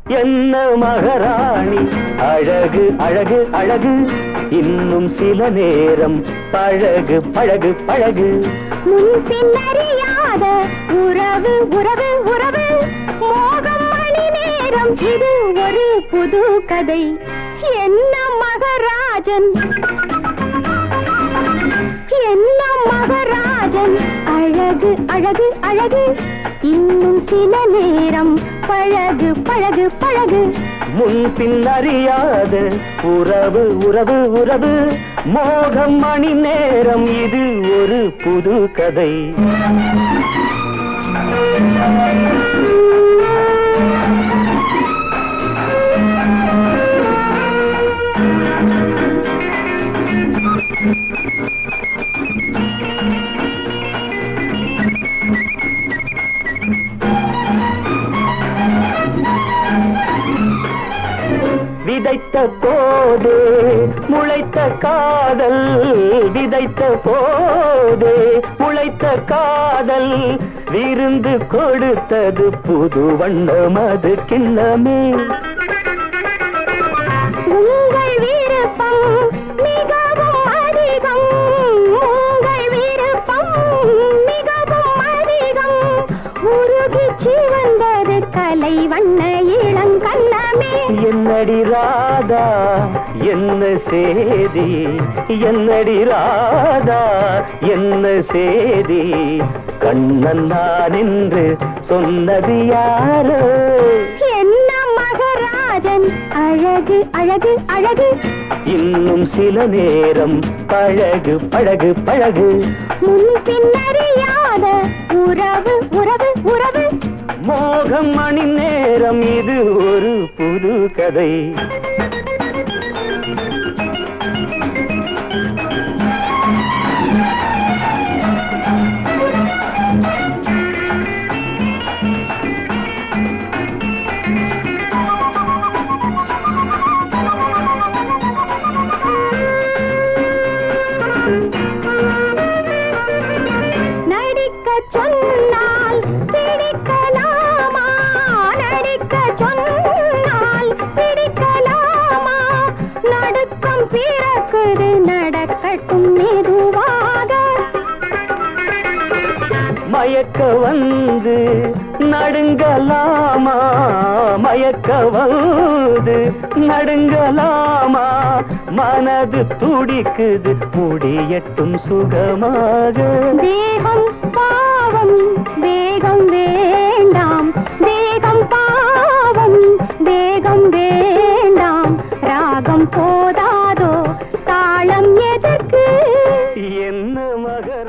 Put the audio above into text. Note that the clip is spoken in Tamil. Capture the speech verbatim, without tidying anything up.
என்ன மகாராணி அழகு அழகு அழகு இன்னும் சில நேரம் பழகு பழகு பழகு முன்பின் அறியாத உறவு உறவு உறவு மோகம் மணி நேரம் இது ஒரு புது கதை என்ன மகராஜன் என்ன மகராஜன் அழகு அழகு அழகு இன்னும் சில நேரம் பழகு பழகு பழகு முன்பின் அறியாத உறவு உறவு உறவு மோகம் மணி நேரம் இது ஒரு புது கதை விதைத்த போதே முளைத்த காதல் விதைத்த போதே முளைத்த காதல் விருந்து கொடுத்தது புது வண்ணம் அது கிண்ணமே உங்கள் விருப்பம் மிகவும் அதிகம் உங்கள் விருப்பம் மிகவும் அதிகம் உருகி சிவந்தது கலை வண்ண இளங்கண்ணமே என்னடி ராதா என்ன சேதி என்னடி ராதா என்ன சேதி கண்ணன் நான் என்று சொன்னது யாரோ என்ன மகராஜன் அழகு அழகு அழகு இன்னும் சில நேரம் பழகு பழகு பழகு முன்பின் அறியாத உறவு உறவு உறவு மோகம் மணி நேரம் இது ஒரு புது கதை நடிக்க சொன்னால் பிடிக்கலாமா நடிக்க சொன்னால் பிடிக்கலாமா நடுக்கம் பிறக்குது நடக்கட்டும் மெதுவாக மயக்க வந்து நடுங்கலாமா மயக்க வந்து நடுங்கலாமா மனது துடிக்குது முடியட்டும் சுகமாக தேகம் பாவம் வேகம் வேண்டாம் தேகம் பாவம் வேகம் வேண்டாம் ராகம் போதாதோ தாளம் எதற்கு என்ன மகர